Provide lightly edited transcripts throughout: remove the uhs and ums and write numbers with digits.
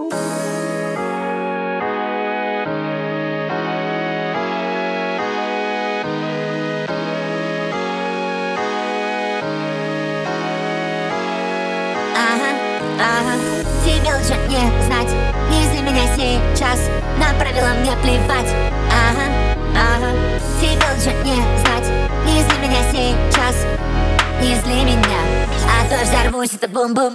Тебе лучше не знать, если меня сейчас на правила мне плевать. Тебе лучше не знать, если меня сейчас, если меня, а то взорвусь, это бум-бум.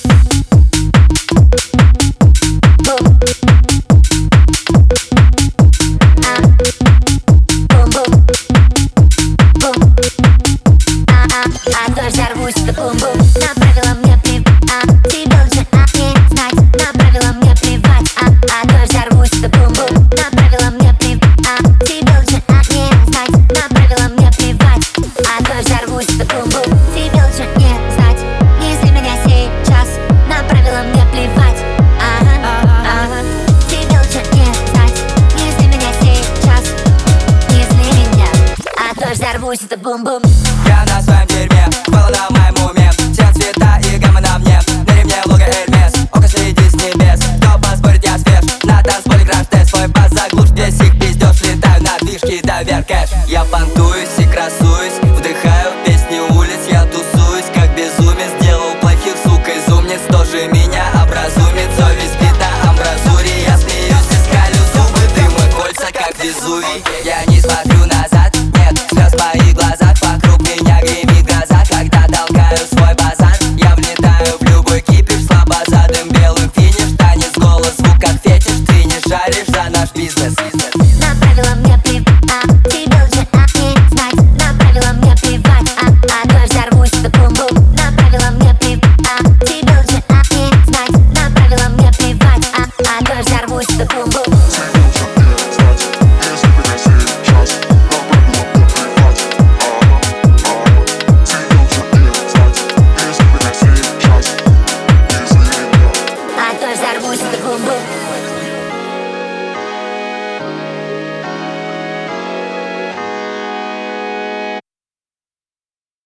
А то взорвусь, это бум-бум. На правила мне плевать. Тебе лучше не знать, на правила мне плевать. А то взорвусь, это бум-бум. На правила мне плевать. Тебе лучше не знать, на правила мне плевать. А то взорвусь, это бум-бум. Тебе лучше не знать, если меня сейчас на правила мне плевать. Тебе лучше не знать, если меня сейчас, если меня, а то взорвусь, это бум-бум.